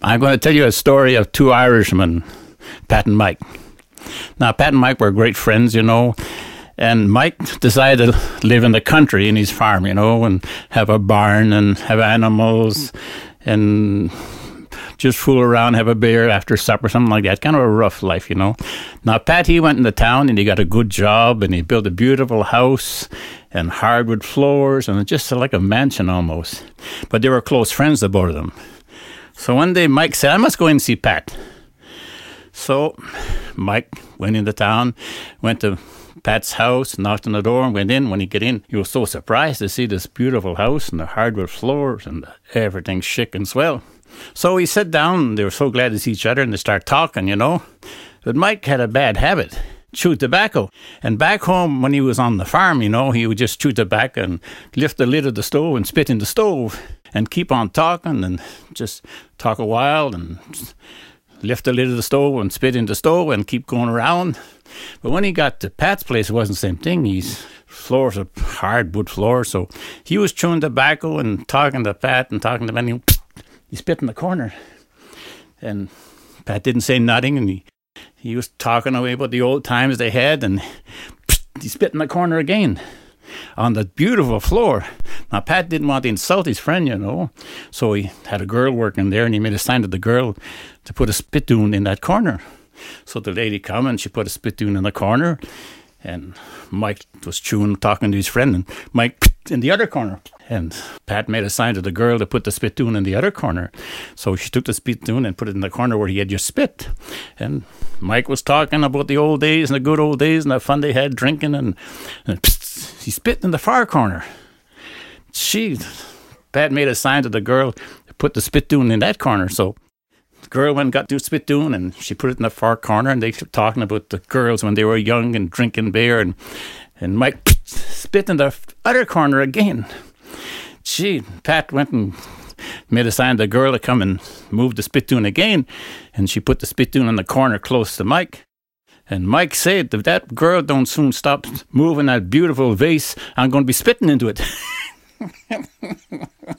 I'm going to tell you a story of two Irishmen, Pat and Mike. Now, Pat and Mike were great friends, and Mike decided to live in the country in his farm, and have a barn and have animals and just fool around, have a beer after supper, something like that. Kind of a rough life, Now, Pat, he went into town and he got a good job and he built a beautiful house and hardwood floors and just like a mansion almost. But they were close friends, the both of them. So one day Mike said, I must go in and see Pat. So Mike went into town, went to Pat's house, knocked on the door and went in. When he got in, he was so surprised to see this beautiful house and the hardwood floors and everything chic and swell. So he sat down and they were so glad to see each other and they started talking, But Mike had a bad habit, chew tobacco. And back home when he was on the farm, he would just chew tobacco and lift the lid of the stove and spit in the stove and keep on talking and just talk a while and lift the lid of the stove and spit in the stove and keep going around. But when he got to Pat's place, it wasn't the same thing. His floors are hardwood floors, so he was chewing tobacco and talking to Pat and talking to him. He spit in the corner. And Pat didn't say nothing, and he was talking away about the old times they had, and he spit in the corner again on the beautiful floor. Now, Pat didn't want to insult his friend, so he had a girl working there, and he made a sign to the girl to put a spittoon in that corner. So the lady come and she put a spittoon in the corner, and Mike was chewing, talking to his friend, and Mike in the other corner. And Pat made a sign to the girl to put the spittoon in the other corner. So she took the spittoon and put it in the corner where he had just spit. And Mike was talking about the old days and the good old days and the fun they had drinking, and he spit in the far corner. Pat made a sign to the girl to put the spittoon in that corner. So the girl went and got the spittoon and she put it in the far corner, and they kept talking about the girls when they were young and drinking beer, and Mike spit in the other corner again. Pat went and made a sign to the girl to come and move the spittoon again, and she put the spittoon in the corner close to Mike. And Mike said, if that girl don't soon stop moving that beautiful vase, I'm going to be spitting into it.